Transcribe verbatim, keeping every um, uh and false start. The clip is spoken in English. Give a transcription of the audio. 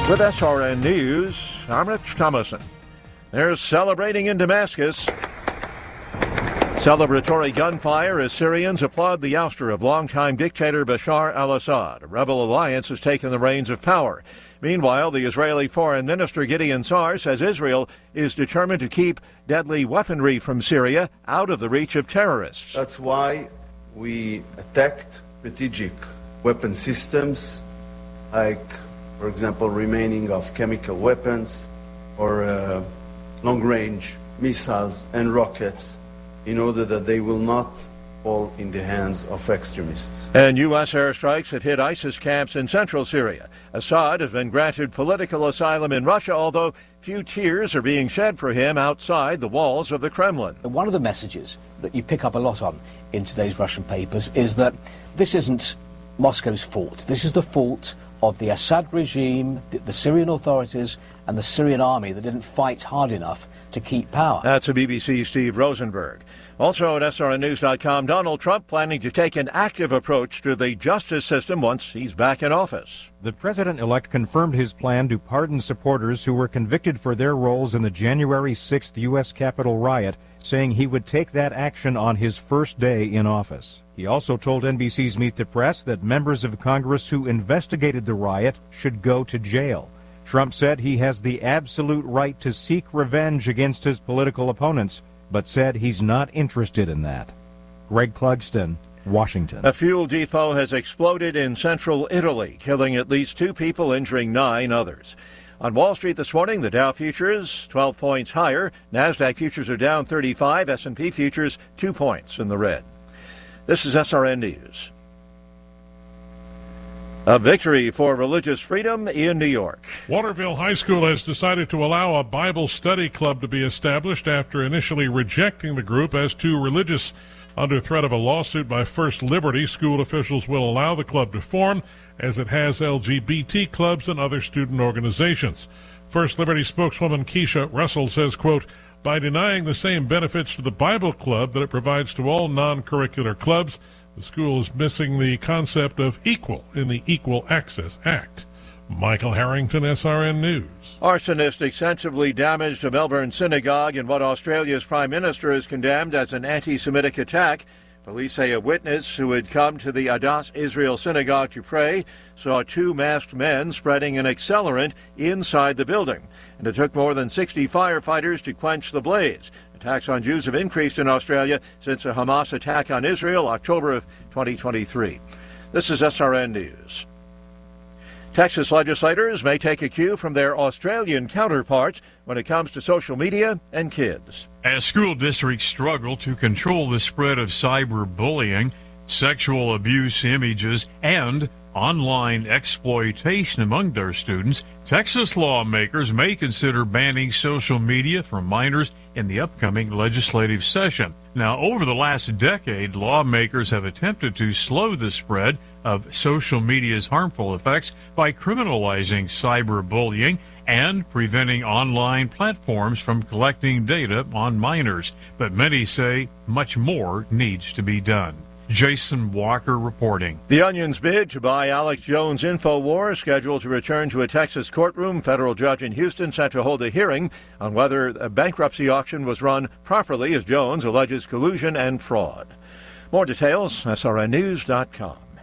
With S R N News, I'm Rich Thomason. They're celebrating in Damascus. Celebratory gunfire as Syrians applaud the ouster of longtime dictator Bashar al-Assad. A rebel alliance has taken the reins of power. Meanwhile, the Israeli Foreign Minister Gideon Sa'ar says Israel is determined to keep deadly weaponry from Syria out of the reach of terrorists. That's why we attacked strategic weapon systems, like, for example, remaining of chemical weapons or uh, long-range missiles and rockets, in order that they will not fall in the hands of extremists. And U S airstrikes have hit ISIS camps in central Syria. Assad has been granted political asylum in Russia, although few tears are being shed for him outside the walls of the Kremlin. One of the messages that you pick up a lot on in today's Russian papers is that this isn't Moscow's fault. This is the fault of the Assad regime, the, the Syrian authorities, and the Syrian army that didn't fight hard enough to keep power. That's a B B C Steve Rosenberg. Also at S R N news dot com, Donald Trump planning to take an active approach to the justice system once he's back in office. The president-elect confirmed his plan to pardon supporters who were convicted for their roles in the January sixth U S Capitol riot, saying he would take that action on his first day in office. He also told N B C's Meet the Press that members of Congress who investigated the riot should go to jail. Trump said he has the absolute right to seek revenge against his political opponents, but said he's not interested in that. Greg Clugston, Washington. A fuel depot has exploded in central Italy, killing at least two people, injuring nine others. On Wall Street this morning, the Dow futures twelve points higher. NASDAQ futures are down thirty-five. S and P futures two points in the red. This is S R N News. A victory for religious freedom in New York. Waterville High School has decided to allow a Bible study club to be established after initially rejecting the group as too religious. Under threat of a lawsuit by First Liberty, school officials will allow the club to form, as it has L G B T clubs and other student organizations. First Liberty spokeswoman Keisha Russell says, quote, by denying the same benefits to the Bible club that it provides to all non-curricular clubs, the school is missing the concept of equal in the Equal Access Act. Michael Harrington, S R N News. Arsonists extensively damaged a Melbourne synagogue in what Australia's Prime Minister has condemned as an anti-Semitic attack. Police say a witness who had come to the Adass Israel synagogue to pray saw two masked men spreading an accelerant inside the building, and it took more than sixty firefighters to quench the blaze. Attacks on Jews have increased in Australia since a Hamas attack on Israel, October of twenty twenty-three. This is S R N News. Texas legislators may take a cue from their Australian counterparts when it comes to social media and kids. As school districts struggle to control the spread of cyberbullying, sexual abuse images, and online exploitation among their students, Texas lawmakers may consider banning social media from minors in the upcoming legislative session. Now, over the last decade, lawmakers have attempted to slow the spread of social media's harmful effects by criminalizing cyberbullying and preventing online platforms from collecting data on minors. But many say much more needs to be done. Jason Walker reporting. The Onion's bid to buy Alex Jones' InfoWars, scheduled to return to a Texas courtroom. Federal judge in Houston set to hold a hearing on whether a bankruptcy auction was run properly, as Jones alleges collusion and fraud. More details, S R N news dot com.